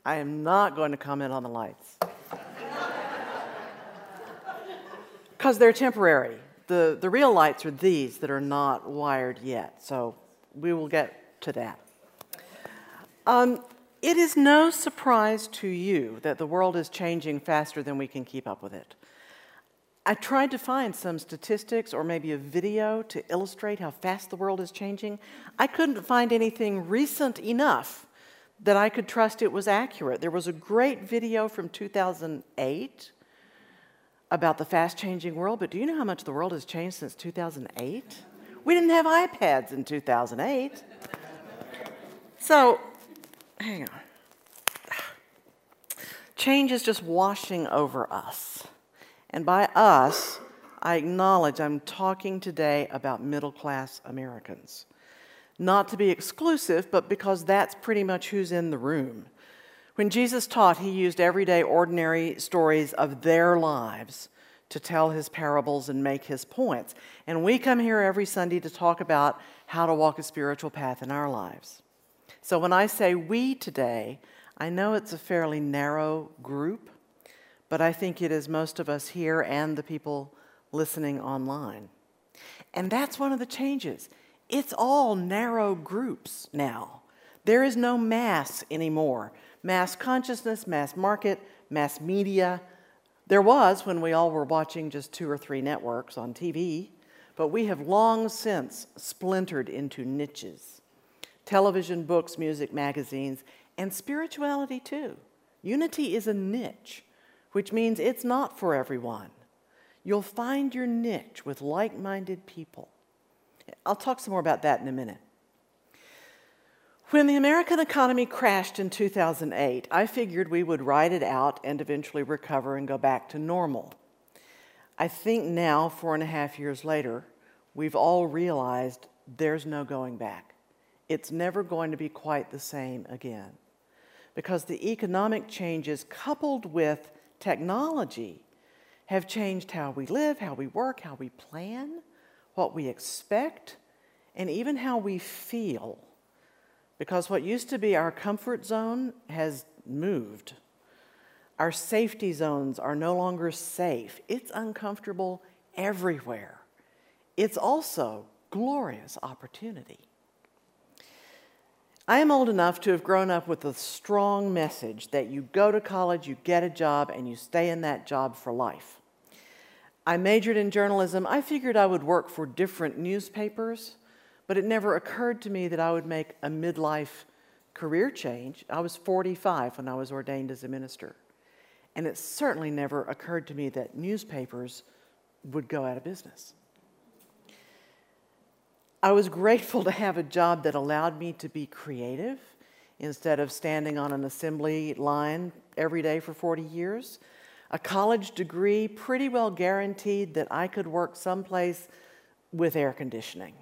I am not going to comment on the lights. Because they're temporary. The real lights are these that are not wired yet, so we will get to that. It is no surprise to you that the world is changing faster than we can keep up with it. I tried to find some statistics or maybe a video to illustrate how fast the world is changing. I couldn't find anything recent enough that I could trust it was accurate. There was a great video from 2008 about the fast-changing world, but do you know how much the world has changed since 2008? We didn't have iPads in 2008. So, hang on. Change is just washing over us. And by us, I acknowledge I'm talking today about middle-class Americans. Not to be exclusive, but because that's pretty much who's in the room. When Jesus taught, he used everyday, ordinary stories of their lives to tell his parables and make his points. And we come here every Sunday to talk about how to walk a spiritual path in our lives. So when I say we today, I know it's a fairly narrow group, but I think it is most of us here and the people listening online. And that's one of the changes. It's all narrow groups now. There is no mass anymore. Mass consciousness, mass market, mass media. There was when we all were watching just 2 or 3 networks on TV, but we have long since splintered into niches. Television, books, music, magazines, and spirituality too. Unity is a niche, which means it's not for everyone. You'll find your niche with like-minded people. I'll talk some more about that in a minute. When the American economy crashed in 2008, I figured we would ride it out and eventually recover and go back to normal. I think now, 4.5 years later, we've all realized there's no going back. It's never going to be quite the same again, because the economic changes coupled with technology have changed how we live, how we work, how we plan, what we expect, and even how we feel. Because what used to be our comfort zone has moved. Our safety zones are no longer safe. It's uncomfortable everywhere. It's also glorious opportunity. I am old enough to have grown up with a strong message that you go to college, you get a job, and you stay in that job for life. I majored in journalism. I figured I would work for different newspapers, but it never occurred to me that I would make a midlife career change. I was 45 when I was ordained as a minister, and it certainly never occurred to me that newspapers would go out of business. I was grateful to have a job that allowed me to be creative instead of standing on an assembly line every day for 40 years. A college degree pretty well guaranteed that I could work someplace with air conditioning.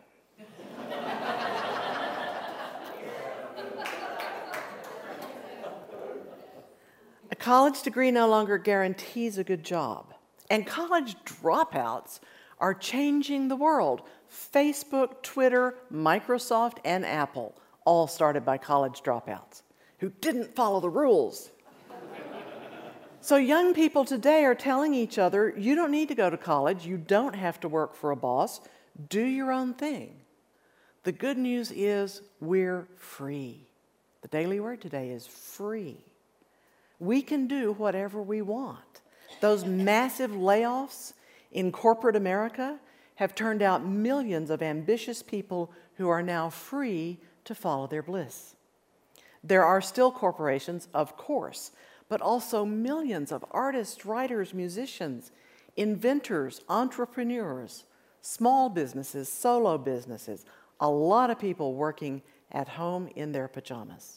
A college degree no longer guarantees a good job. And college dropouts are changing the world. Facebook, Twitter, Microsoft, and Apple, all started by college dropouts who didn't follow the rules. So young people today are telling each other, you don't need to go to college, you don't have to work for a boss, do your own thing. The good news is we're free. The daily word today is free. We can do whatever we want. Those massive layoffs in corporate America have turned out millions of ambitious people who are now free to follow their bliss. There are still corporations, of course, but also millions of artists, writers, musicians, inventors, entrepreneurs, small businesses, solo businesses, a lot of people working at home in their pajamas.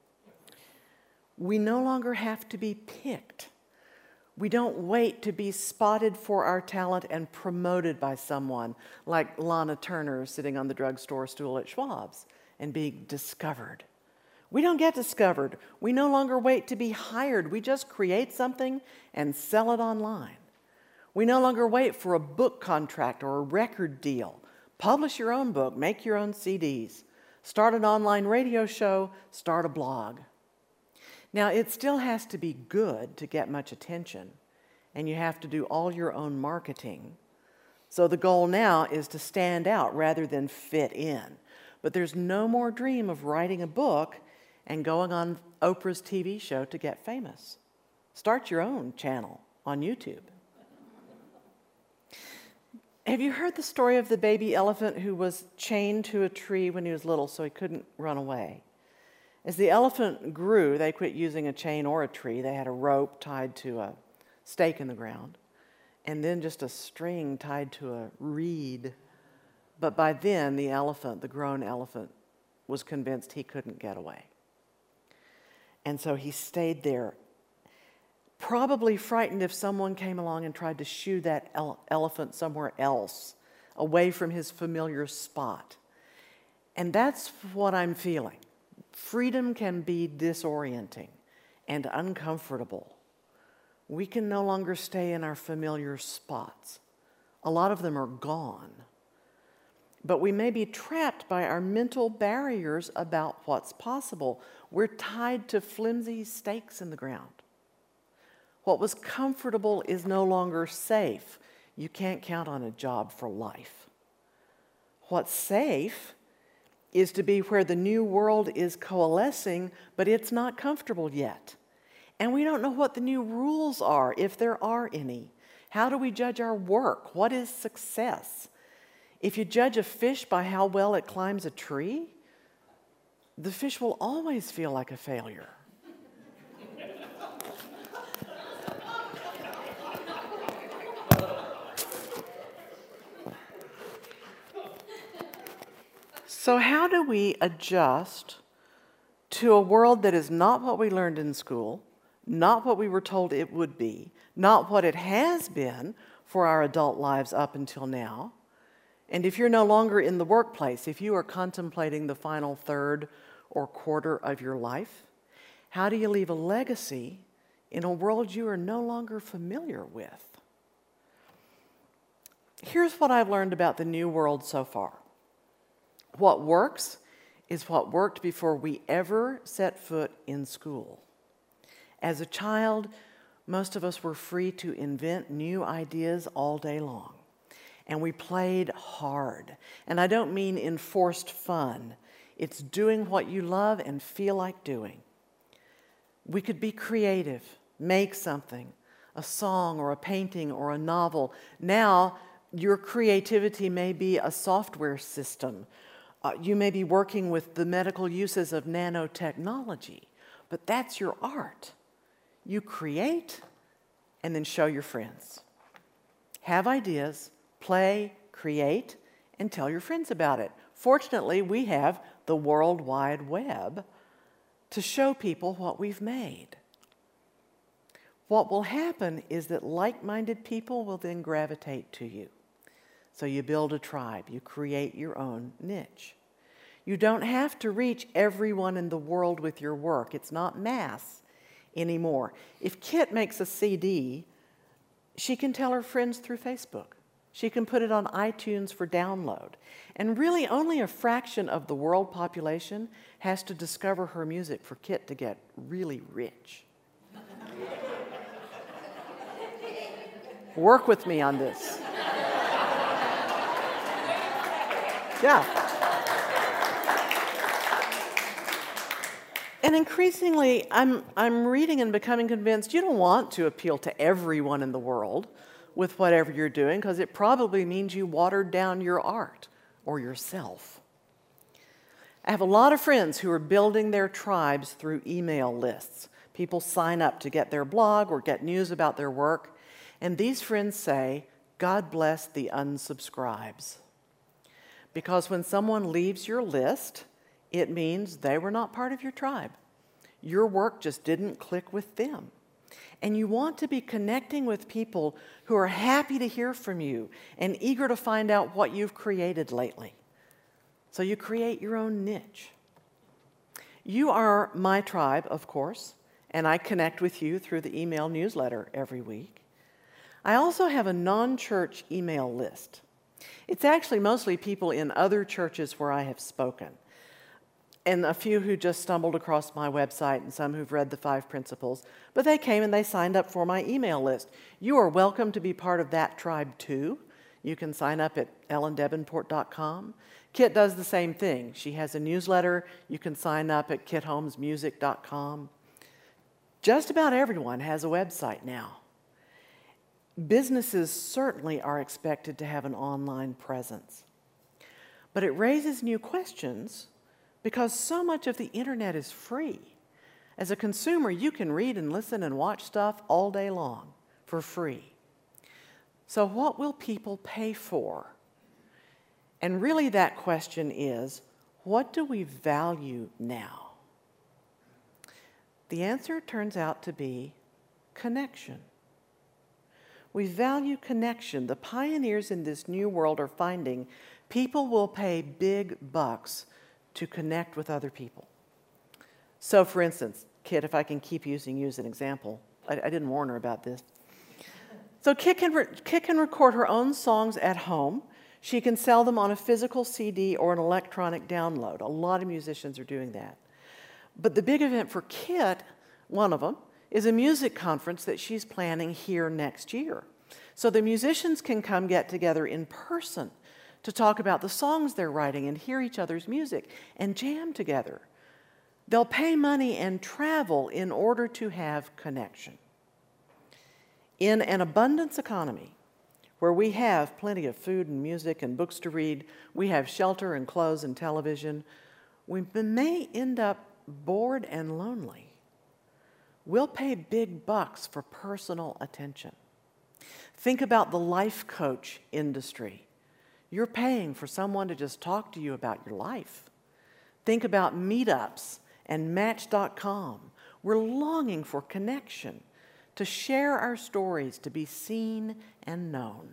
We no longer have to be picked. We don't wait to be spotted for our talent and promoted by someone like Lana Turner sitting on the drugstore stool at Schwab's and being discovered. We don't get discovered. We no longer wait to be hired. We just create something and sell it online. We no longer wait for a book contract or a record deal. Publish your own book, make your own CDs, start an online radio show, start a blog. Now, it still has to be good to get much attention, and you have to do all your own marketing. So the goal now is to stand out rather than fit in. But there's no more dream of writing a book and going on Oprah's TV show to get famous. Start your own channel on YouTube. Have you heard the story of the baby elephant who was chained to a tree when he was little so he couldn't run away? As the elephant grew, they quit using a chain or a tree. They had a rope tied to a stake in the ground, and then just a string tied to a reed. But by then, the elephant, the grown elephant, was convinced he couldn't get away. And so he stayed there, probably frightened if someone came along and tried to shoo that elephant somewhere else, away from his familiar spot. And that's what I'm feeling. Freedom can be disorienting and uncomfortable. We can no longer stay in our familiar spots. A lot of them are gone. But we may be trapped by our mental barriers about what's possible. We're tied to flimsy stakes in the ground. What was comfortable is no longer safe. You can't count on a job for life. What's safe is to be where the new world is coalescing, but it's not comfortable yet. And we don't know what the new rules are, if there are any. How do we judge our work? What is success? If you judge a fish by how well it climbs a tree, the fish will always feel like a failure. So how do we adjust to a world that is not what we learned in school, not what we were told it would be, not what it has been for our adult lives up until now? And if you're no longer in the workplace, if you are contemplating the final third or quarter of your life, how do you leave a legacy in a world you are no longer familiar with? Here's what I've learned about the new world so far. What works is what worked before we ever set foot in school. As a child, most of us were free to invent new ideas all day long. And we played hard. And I don't mean enforced fun. It's doing what you love and feel like doing. We could be creative, make something, a song or a painting or a novel. Now, your creativity may be a software system. You may be working with the medical uses of nanotechnology, but that's your art. You create and then show your friends. Have ideas, play, create, and tell your friends about it. Fortunately, we have the World Wide Web to show people what we've made. What will happen is that like-minded people will then gravitate to you. So you build a tribe, you create your own niche. You don't have to reach everyone in the world with your work. It's not mass anymore. If Kit makes a CD, she can tell her friends through Facebook. She can put it on iTunes for download. And really only a fraction of the world population has to discover her music for Kit to get really rich. Work with me on this. Yeah. And increasingly, I'm reading and becoming convinced you don't want to appeal to everyone in the world with whatever you're doing, because it probably means you watered down your art or yourself. I have a lot of friends who are building their tribes through email lists. People sign up to get their blog or get news about their work, and these friends say, God bless the unsubscribes. Because when someone leaves your list, it means they were not part of your tribe. Your work just didn't click with them. And you want to be connecting with people who are happy to hear from you and eager to find out what you've created lately. So you create your own niche. You are my tribe, of course, and I connect with you through the email newsletter every week. I also have a non-church email list. It's actually mostly people in other churches where I have spoken. and a few who just stumbled across my website and some who've read the 5 principles, but they came and they signed up for my email list. You are welcome to be part of that tribe too. You can sign up at ellendebenport.com. Kit does the same thing. She has a newsletter. You can sign up at kitholmesmusic.com. Just about everyone has a website now. Businesses certainly are expected to have an online presence. But it raises new questions because so much of the internet is free. As a consumer, you can read and listen and watch stuff all day long for free. So what will people pay for? And really that question is, what do we value now? The answer turns out to be connection. We value connection. The pioneers in this new world are finding people will pay big bucks to connect with other people. So for instance, Kit, if I can keep using you as an example, I didn't warn her about this. So Kit can record her own songs at home. She can sell them on a physical CD or an electronic download. A lot of musicians are doing that. But the big event for Kit, one of them, is a music conference that she's planning here next year. So the musicians can come get together in person to talk about the songs they're writing and hear each other's music and jam together. They'll pay money and travel in order to have connection. In an abundance economy, where we have plenty of food and music and books to read, we have shelter and clothes and television, we may end up bored and lonely. We'll pay big bucks for personal attention. Think about the life coach industry. You're paying for someone to just talk to you about your life. Think about meetups and Match.com. We're longing for connection, to share our stories, to be seen and known.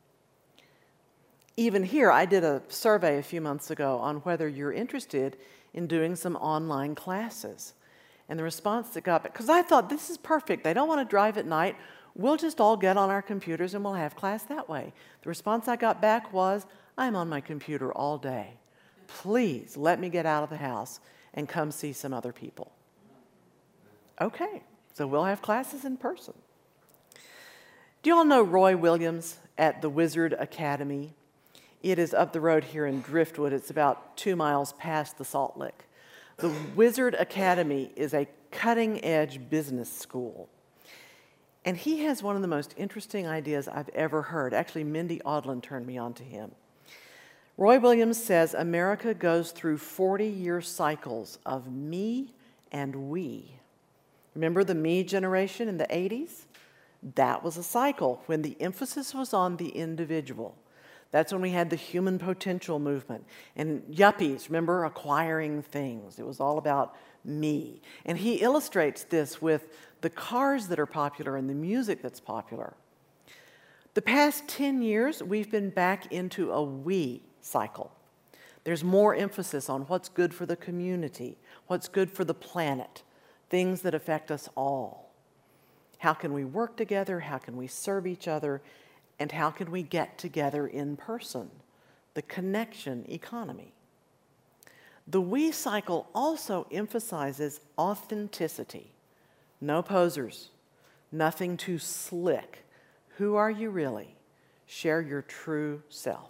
Even here, I did a survey a few months ago on whether you're interested in doing some online classes. And the response that got back, because I thought this is perfect, they don't want to drive at night, we'll just all get on our computers and we'll have class that way. The response I got back was, I'm on my computer all day. Please let me get out of the house and come see some other people. Okay, so we'll have classes in person. Do you all know Roy Williams at the Wizard Academy? It is up the road here in Driftwood. It's about 2 miles past the Salt Lick. The Wizard Academy is a cutting-edge business school. And he has one of the most interesting ideas I've ever heard. Actually, Mindy Audlin turned me on to him. Roy Williams says America goes through 40-year cycles of me and we. Remember the me generation in the 80s? That was a cycle when the emphasis was on the individual. That's when we had the human potential movement. And yuppies, remember, acquiring things. It was all about me. And he illustrates this with the cars that are popular and the music that's popular. The past 10 years, we've been back into a we cycle. There's more emphasis on what's good for the community, what's good for the planet, things that affect us all. How can we work together? How can we serve each other? And how can we get together in person? The connection economy. The we cycle also emphasizes authenticity. No posers, nothing too slick. Who are you really? Share your true self.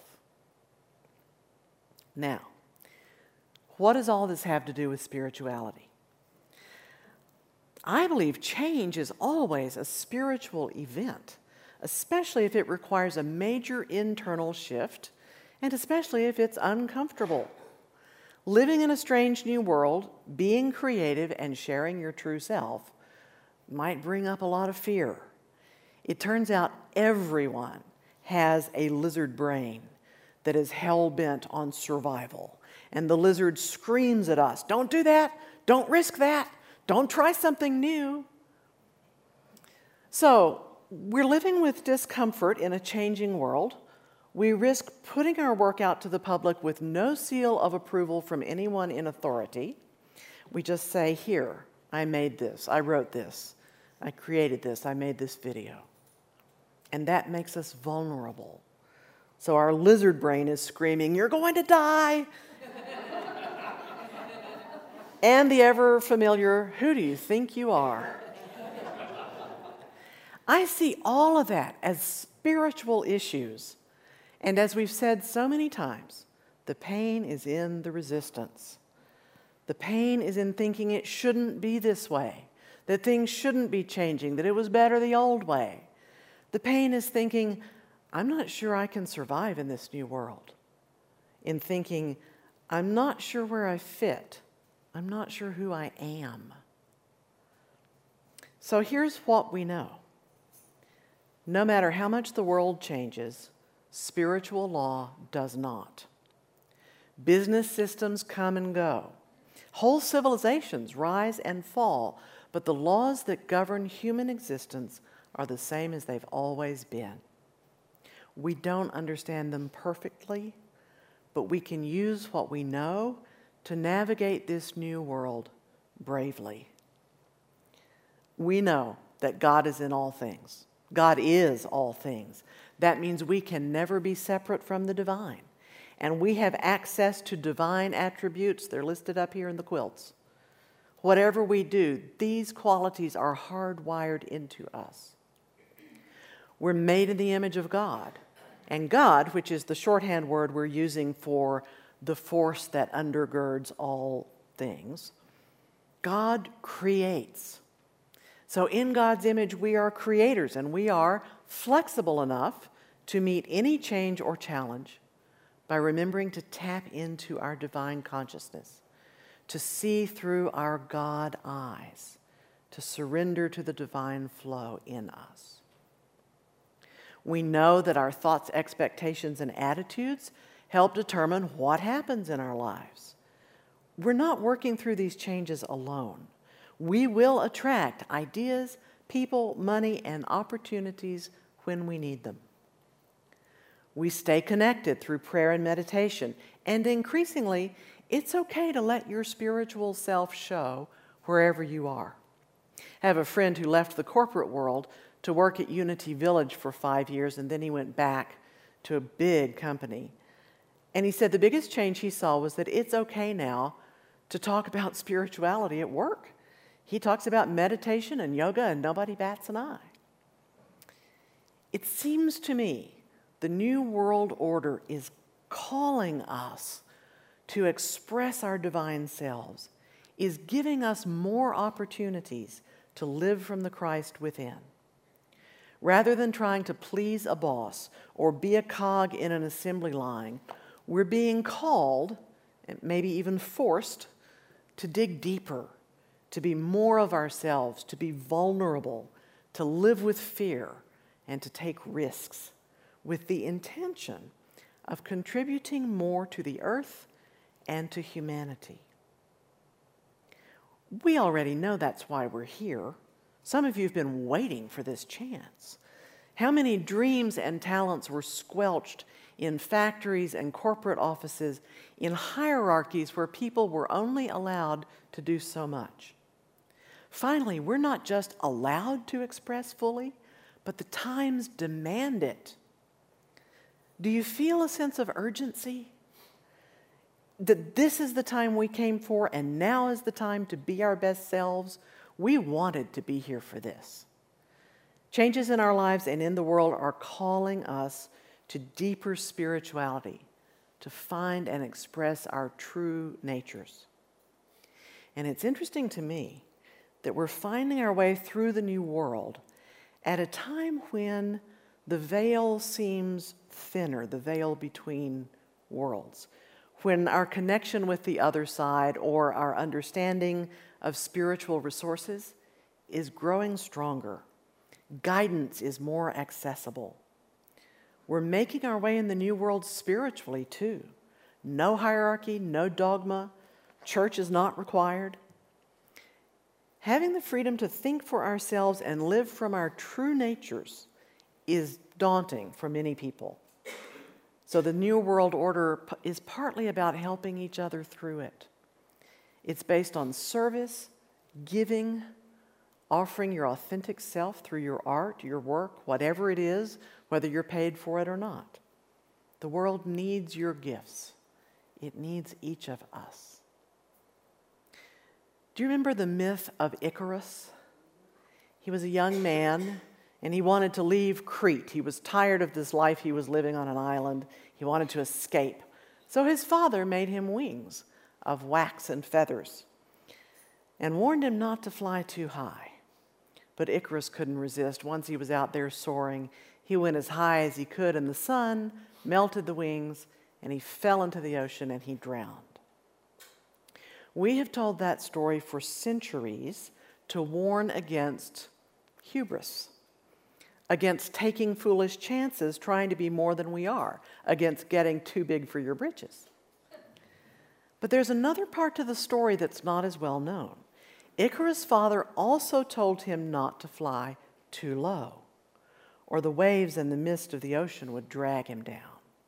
Now, what does all this have to do with spirituality? I believe change is always a spiritual event, especially if it requires a major internal shift, and especially if it's uncomfortable. Living in a strange new world, being creative, and sharing your true self might bring up a lot of fear. It turns out everyone has a lizard brain that is hell-bent on survival. And the lizard screams at us, don't do that, don't risk that, don't try something new. So, we're living with discomfort in a changing world. We risk putting our work out to the public with no seal of approval from anyone in authority. We just say, here, I made this, I wrote this, I created this, I made this video. And that makes us vulnerable. So our lizard brain is screaming, you're going to die. and the ever familiar, who do you think you are? I see all of that as spiritual issues. And as we've said so many times, the pain is in the resistance. The pain is in thinking it shouldn't be this way, that things shouldn't be changing, that it was better the old way. The pain is thinking, I'm not sure I can survive in this new world. In thinking, I'm not sure where I fit. I'm not sure who I am. So here's what we know. No matter how much the world changes, spiritual law does not. Business systems come and go. Whole civilizations rise and fall, but the laws that govern human existence are the same as they've always been. We don't understand them perfectly, but we can use what we know to navigate this new world bravely. We know that God is in all things. God is all things. That means we can never be separate from the divine. And we have access to divine attributes. They're listed up here in the quilts. Whatever we do, these qualities are hardwired into us. We're made in the image of God. And God, which is the shorthand word we're using for the force that undergirds all things, God creates. So in God's image, we are creators, and we are flexible enough to meet any change or challenge by remembering to tap into our divine consciousness, to see through our God eyes, to surrender to the divine flow in us. We know that our thoughts, expectations, and attitudes help determine what happens in our lives. We're not working through these changes alone. We will attract ideas, people, money, and opportunities when we need them. We stay connected through prayer and meditation, and increasingly, it's okay to let your spiritual self show wherever you are. I have a friend who left the corporate world to work at Unity Village for 5 years, and then he went back to a big company. And he said the biggest change he saw was that it's okay now to talk about spirituality at work. He talks about meditation and yoga, and nobody bats an eye. It seems to me the New World Order is calling us to express our divine selves, is giving us more opportunities to live from the Christ within. Rather than trying to please a boss or be a cog in an assembly line, we're being called, and maybe even forced, to dig deeper, to be more of ourselves, to be vulnerable, to live with fear, and to take risks with the intention of contributing more to the earth and to humanity. We already know that's why we're here. Some of you have been waiting for this chance. How many dreams and talents were squelched in factories and corporate offices, in hierarchies where people were only allowed to do so much? Finally, we're not just allowed to express fully, but the times demand it. Do you feel a sense of urgency? That this is the time we came for, and now is the time to be our best selves? We wanted to be here for this. Changes in our lives and in the world are calling us to deeper spirituality, to find and express our true natures. And it's interesting to me that we're finding our way through the new world at a time when the veil seems thinner, the veil between worlds, when our connection with the other side or our understanding of spiritual resources is growing stronger. Guidance is more accessible. We're making our way in the new world spiritually too. No hierarchy, no dogma. Church is not required. Having the freedom to think for ourselves and live from our true natures is daunting for many people. So the New World Order is partly about helping each other through it. It's based on service, giving, offering your authentic self through your art, your work, whatever it is, whether you're paid for it or not. The world needs your gifts. It needs each of us. Do you remember the myth of Icarus? He was a young man, and he wanted to leave Crete. He was tired of this life he was living on an island. He wanted to escape. So his father made him wings of wax and feathers and warned him not to fly too high. But Icarus couldn't resist. Once he was out there soaring, he went as high as he could, and the sun melted the wings, and he fell into the ocean, and he drowned. We have told that story for centuries to warn against hubris, against taking foolish chances, trying to be more than we are, against getting too big for your britches. But there's another part to the story that's not as well known. Icarus' father also told him not to fly too low, or the waves and the mist of the ocean would drag him down.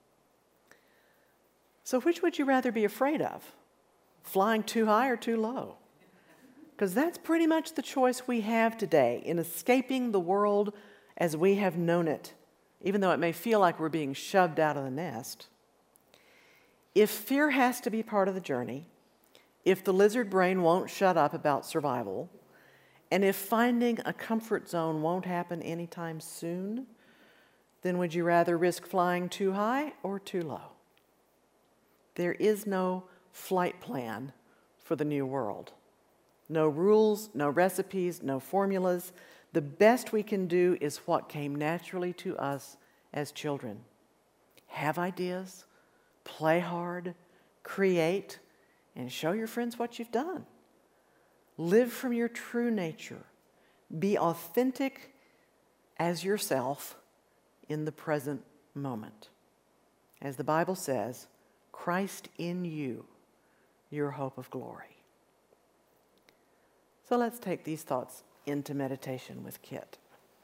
So which would you rather be afraid of? Flying too high or too low? Because that's pretty much the choice we have today in escaping the world as we have known it, even though it may feel like we're being shoved out of the nest. If fear has to be part of the journey, if the lizard brain won't shut up about survival, and if finding a comfort zone won't happen anytime soon, then would you rather risk flying too high or too low? There is no flight plan for the new world. No rules, no recipes, no formulas. The best we can do is what came naturally to us as children. Have ideas, play hard, create, and show your friends what you've done. Live from your true nature. Be authentic as yourself in the present moment. As the Bible says, Christ in you, your hope of glory. So let's take these thoughts into meditation with Kit.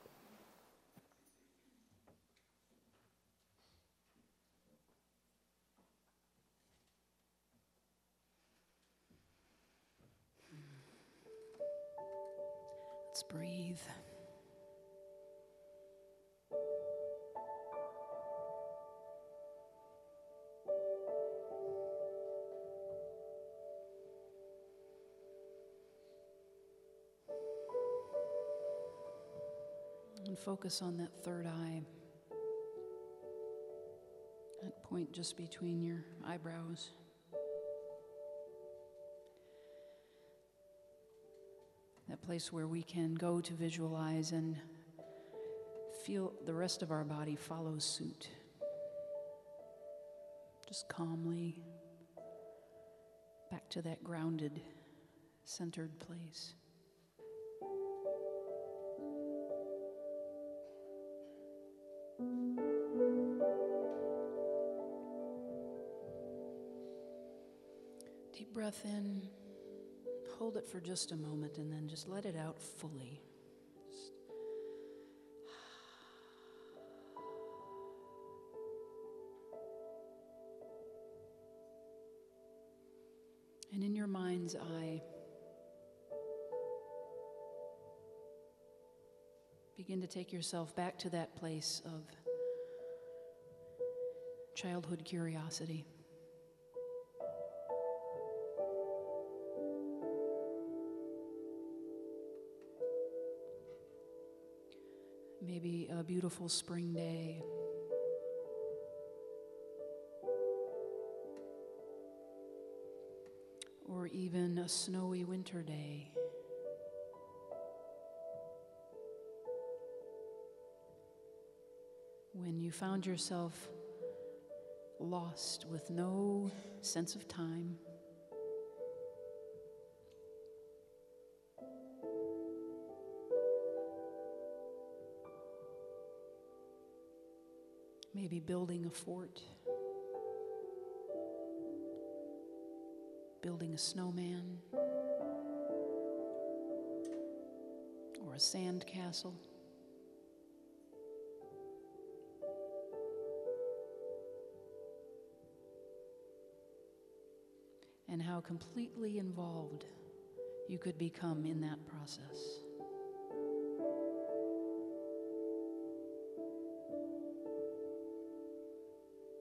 Let's breathe. And focus on that third eye, that point just between your eyebrows. That place where we can go to visualize and feel the rest of our body follow suit. Just calmly back to that grounded, centered place. Deep breath in, hold it for just a moment, and then just let it out fully. And in your mind's eye, begin to take yourself back to that place of childhood curiosity. Maybe a beautiful spring day. Or even a snowy winter day. When you found yourself lost with no sense of time. Maybe building a fort, building a snowman, or a sand castle. And how completely involved you could become in that process.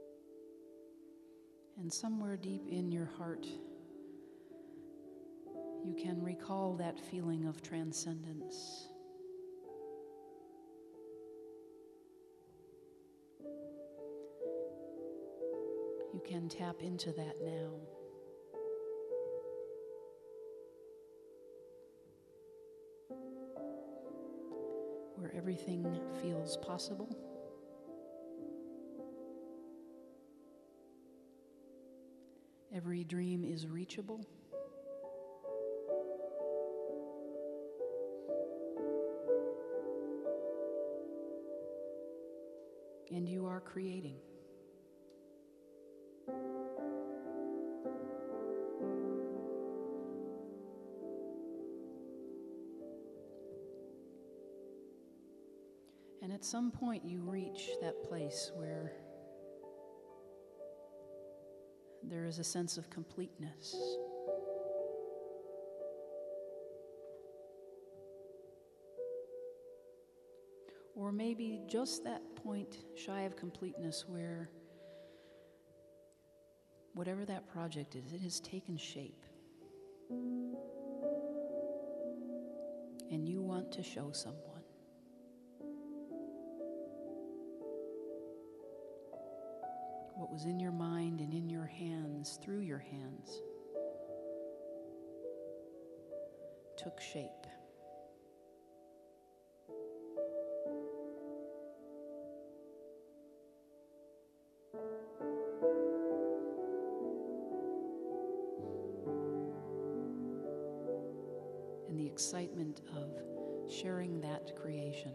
And somewhere deep in your heart, you can recall that feeling of transcendence. You can tap into that now. Where everything feels possible. Every dream is reachable. And you are creating. And at some point you reach that place where there is a sense of completeness. Or maybe just that point shy of completeness where whatever that project is, it has taken shape. And you want to show someone. What was in your mind and in your hands, through your hands, took shape. And the excitement of sharing that creation.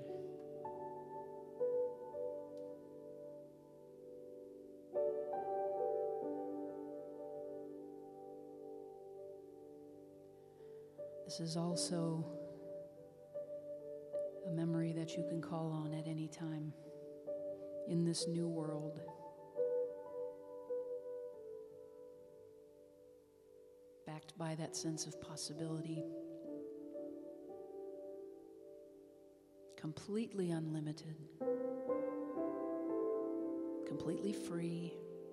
This is also a memory that you can call on at any time in this new world. Backed by that sense of possibility, completely unlimited, completely free.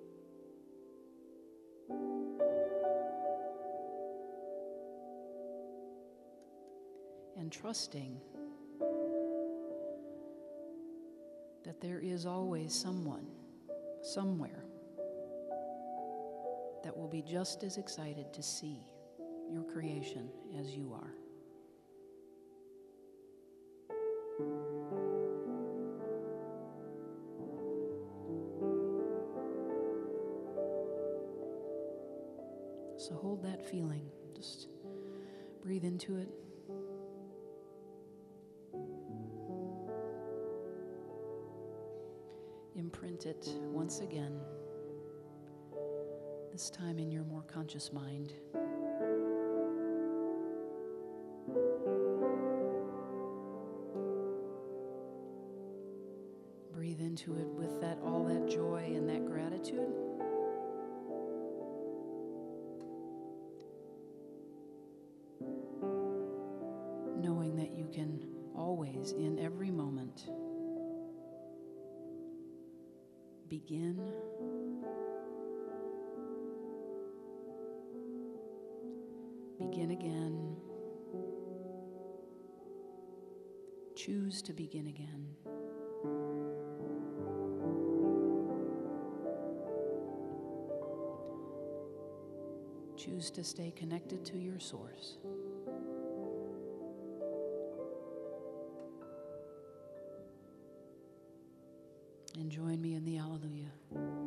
And trusting that there is always someone, somewhere, that will be just as excited to see your creation as you are. So hold that feeling. Just breathe into it. Imprint it once again, this time in your more conscious mind. Breathe into it with all that joy and that gratitude. Knowing that you can always, in every moment, begin again, choose to begin again. Choose to stay connected to your source. And join me in the Alleluia.